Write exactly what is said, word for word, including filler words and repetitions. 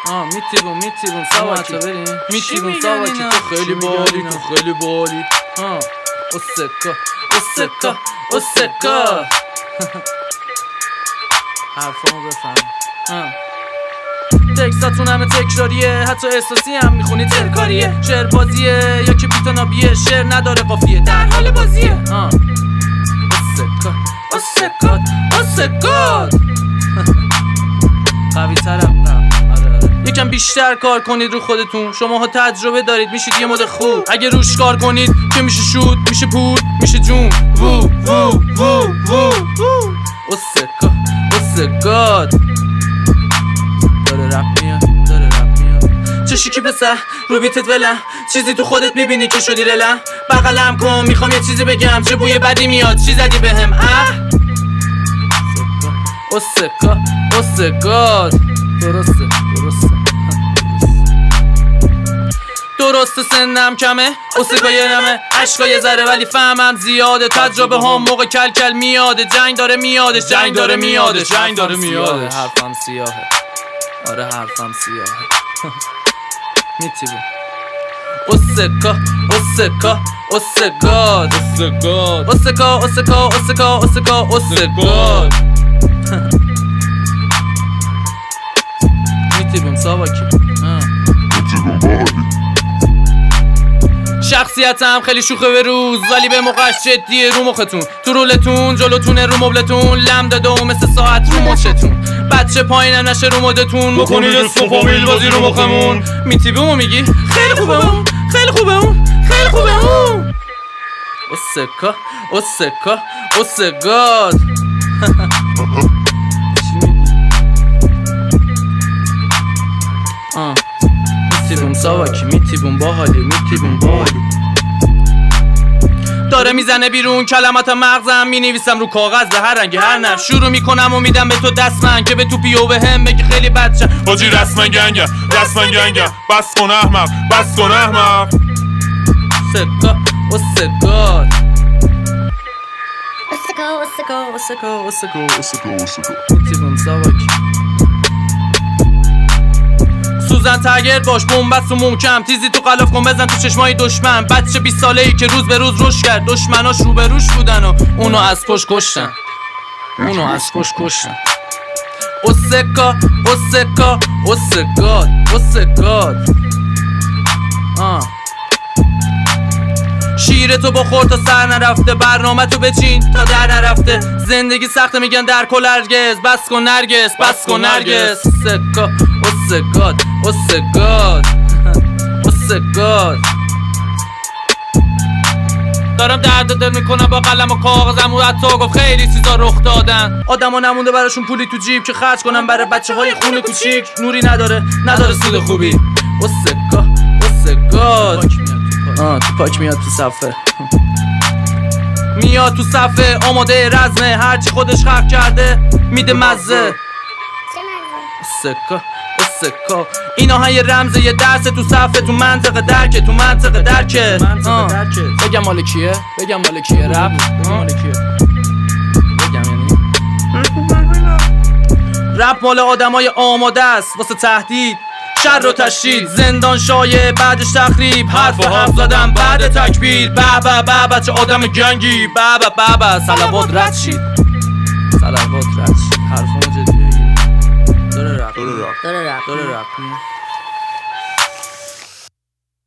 آه میتیبون میتیبون ساواکی میتیبون ساواکی تو خیلی بالی تو خیلی بالی آه اوسکا اوسکا اوسکا حرفامو بفهم آه تکساتون همه تکراریه، حتی احساسی هم میخونی ترکاریه. شعر بازیه یا که بیتنابیه، شعر نداره قافیه، در حال بازیه. آه اوسکا اوسکا اوسکا قوی ترم یکم بیشتر کار کنید رو خودتون، شماها تجربه دارید، میشید یه مود خوب. اگه روش کار کنید که میشه شود، میشه پول، میشه جون. وو وو وو وو اوسکا اوسکا داره رپ میاد داره رپ میاد چه شیکی پسر رو بیتت ولم، چیزی تو خودت میبینی که شدی رلم. بغلم کن میخوام یه چیزی بگم، چه بوی بدی میاد، چی زدی بهم اه اوسکا اوسکا درسته درسته درسته سنم کمه، اوسکای نمه، عشقای ذره ولی فهمم زیاده. تجربه هم موقع کل کل میاده، جنگ داره میادش جنگ داره میادش جنگ داره میادش حرفم سیاهه آره حرفم سیاهه میتیبون اوسکا اوسکا اوسکا اوسکا اوسکا اوسکا اوسکا اوسکا میتیبون ساواکی میتیبون باحالی. شخصیتم خیلی شوخه به روز ولی به موقعش جدیه رو مختون، تو رولتون جلوتونه رو مبلتون، لم داده و مثل ساعت رو مچتون. بچه پایینم نشه رو مدتون، بکنید اسم و فامیل بازی رو مخمون. میتیبون میگی خیلی خوبه اون خیلی خوبه اون خیلی خوبه اون اوسکا اوسکا اوسکا آه میتیبون ساواکی میتیبون باحالی میتیبون باحالی داره میزنه بیرون کلمات مغزم، مینویسم رو کاغذ به هر رنگی هر نفس. شروع میکنم و میدم به تو دست من که به تو پیو به هم بگی خیلی بچه حاجی رسما گنگم رسما گنگم بس کن احمق بس کن احمق اوسکا اوسکا اوسکا اوسکا اوسکا اوسکا اوسکا میتیبون ساواکی سوزن تگر باش بومبست و محکم، تیزی تو قلاف کن بزن تو چشمای دشمن. بچه بیست ساله ای که روز به روز رشد کرد، دشمناش رو به روش بودن و اونو از پشت کشتن اونو از پشت کشتن اوسکا اوسکا اوسکا اوسکا آه شیر تو بخور تا سر نرفته، برنامه تو بچین تا در نرفته. زندگی سخته میگن در کل هرگز، بس کن نرگس بس کن نرگس اوسکا اوسکا اوسکا اوسکا دارم درد دل میکنم با قلم و کاغذم و حتی گفت خیلی چیزا رخ دادن. آدما نمونده براشون پولی تو جیب که خرج کنم برای بچه های خونه کوچیک. نوری نداره نداره سود خوبی اوسکا اوسکا آه تو پاک میاد تو صفه میاد تو صفه آماده رزمه، هرچی خودش خلق کرده میده مزه. اوسکا اوسکا اینا های رمزه یه درسه تو صفه، تو منطقه درکه تو منطقه درکه بگم مال کیه بگم مال کیه رپ مال کیه بگم یعنی رپ مال آدمای آماده است واسه تهدید شر و تشدید، زندان شایع بعدش تخریب، حرف و حرف زدم بعد تکبیر. به به به بچه آدم گنگی به به به به صلوات رد شید صلوات رد شید حرفمو جدیه داره رپ داره رپ داره رپ داره رپ